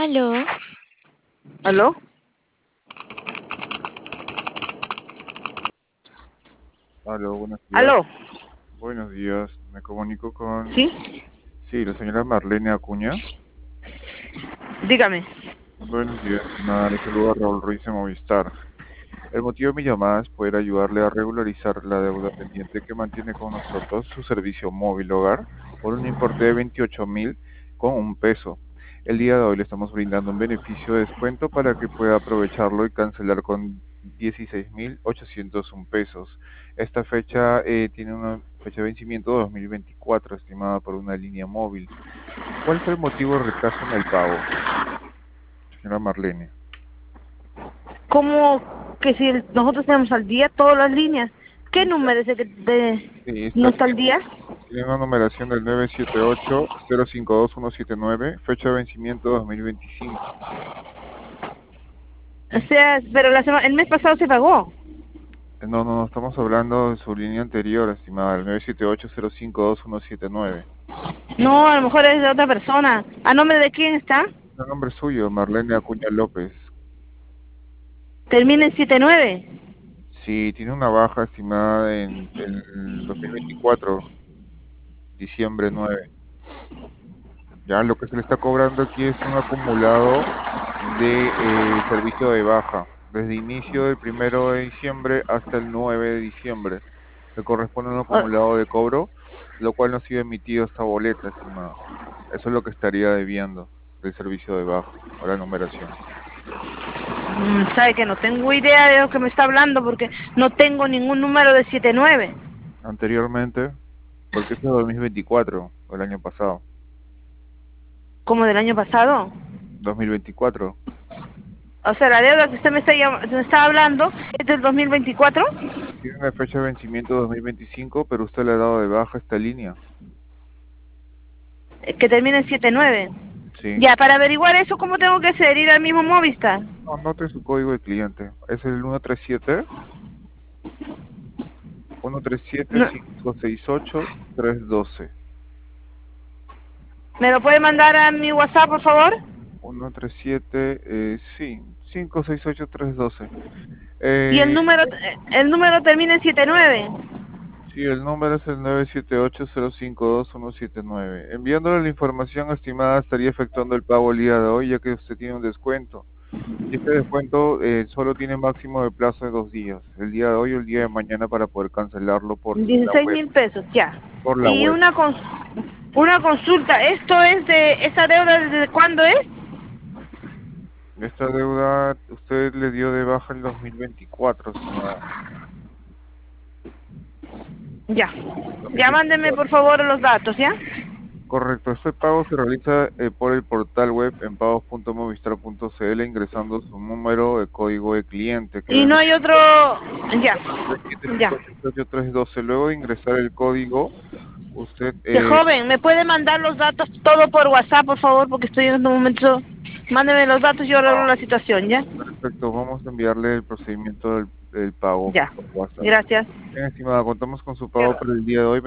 Aló, ¿Aló? Aló, buenos días. ¿Aló? Buenos días. Me comunico con... ¿Sí? Sí, la señora Marlene Acuña. Dígame. Buenos días, estimada. Le saluda Raúl Ruiz de Movistar. El motivo de mi llamada es poder ayudarle a regularizar la deuda pendiente que mantiene con nosotros su servicio móvil hogar por un importe de 28.000 con un peso. El día de hoy le estamos brindando un beneficio de descuento para que pueda aprovecharlo y cancelar con 16.801 pesos. Esta fecha tiene una fecha de vencimiento 2024, estimada por una línea móvil. ¿Cuál fue el motivo de retraso en el pago, señora Marlene? ¿Cómo que si nosotros tenemos al día todas las líneas? ¿Qué Ya. número es el que Sí, no está al día? tiene una numeración del 978-052-179, fecha de vencimiento 2025. O sea, pero el mes pasado se pagó. No, estamos hablando de su línea anterior, estimada, el 978-052-179. No, a lo mejor es de otra persona. ¿A nombre de quién está? El nombre suyo, Marlene Acuña López. Termina en 79. Sí, tiene una baja estimada en el 2024, diciembre 9. Ya, lo que se le está cobrando aquí es un acumulado de servicio de baja, desde inicio del 1 de diciembre hasta el 9 de diciembre. Le corresponde un O- acumulado de cobro, lo cual no ha sido emitido esta boleta, estimado. Eso es lo que estaría debiendo del servicio de baja o la numeración. sabe que no tengo idea de lo que me está hablando porque no tengo ningún número de 79. Anteriormente, porque este es 2024, o el año pasado. ¿Como del año pasado? 2024. O sea, la deuda que usted me está hablando es del 2024. Tiene una fecha de vencimiento 2025, pero usted le ha dado de baja esta línea. Que termina en 79. Sí. Ya, para averiguar eso, ¿cómo tengo que hacer? Ir al mismo Movistar. No, anote su código de cliente. Es el 137 137 No, 568 312. ¿me lo puede mandar a mi WhatsApp, por favor? 137, sí, 568 312. Y Eh, el número termina en 79. sí, el número es el 978-052-179. Enviándole la información estimada estaría efectuando el pago el día de hoy, ya que usted tiene un descuento. Y este descuento solo tiene máximo de plazo de 2 días, el día de hoy o el día de mañana para poder cancelarlo por la 16 web. mil pesos, ya. Por la Y web. una consulta, ¿esto es de esa deuda desde cuándo es? Esta deuda usted le dio de baja el 2024, estimada. Ya. Ya mándeme, 2024. por favor, los datos, ¿ya? Correcto, este pago se realiza por el portal web en pagos.movistar.cl ingresando su número de código de cliente, que Y es no hay otro... Ya. Ya. 7588312. Luego de ingresar el código, usted Que joven, ¿me puede mandar los datos todo por WhatsApp, por favor? Porque estoy en este momento... Mándeme los datos y yo arreglo la situación, ¿ya? perfecto, vamos a enviarle el procedimiento del pago Ya. por WhatsApp. Gracias. Bien, estimada, contamos con su Ya. pago para el día de hoy.